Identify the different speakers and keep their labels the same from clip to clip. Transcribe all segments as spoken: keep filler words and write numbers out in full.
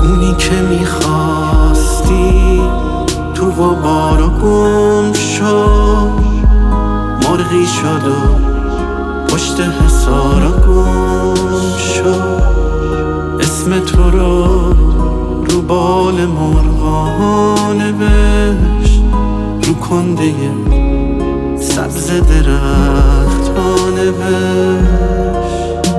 Speaker 1: اونی که میخواستی تو غبارا گم شد، مرغی شد و پشت حصارا گم شد. اسم تو رو رو بال مرغا نوشت، رو کنده سبز درخت ها نوشت.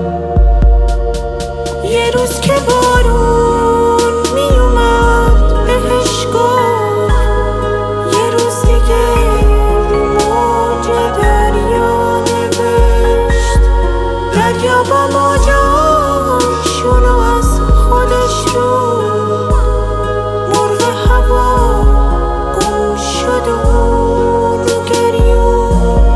Speaker 2: یه روز که بارون می اومد بهش گفت یه روز دیگه رو موج دریا نوشت. دریا با موجاشونو از خودش رو مرغ هوا گم شد و رو گریون.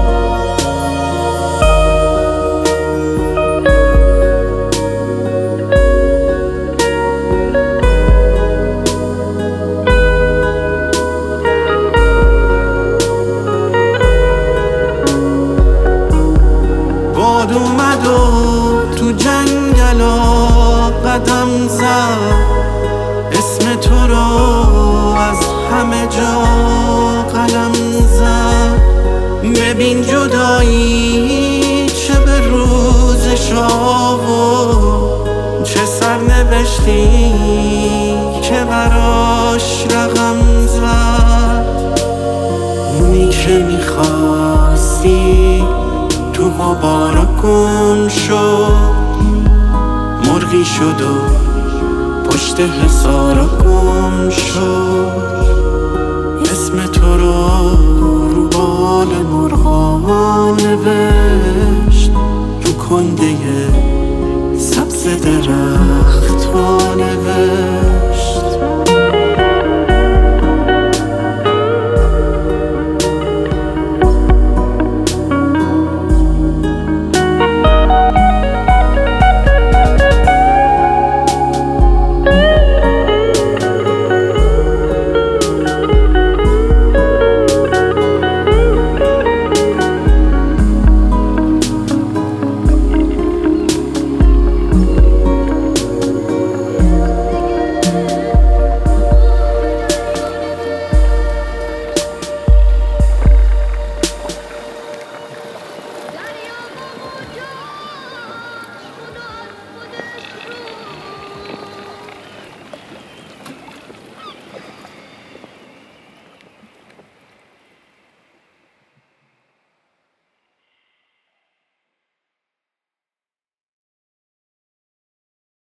Speaker 1: باد اومد و تو جنگلا قدم زد، اسم تو رو از همه جا قلم زد. ببین جدایی چه به روزش آورد، چه سرنوشتی که براش رقم زد. اونی که میخواستی تو غبارا گم شد، مرغی شد و پشت حصارا گم شد. اسم تو رو رو بال مرغا نوشت، رو کنده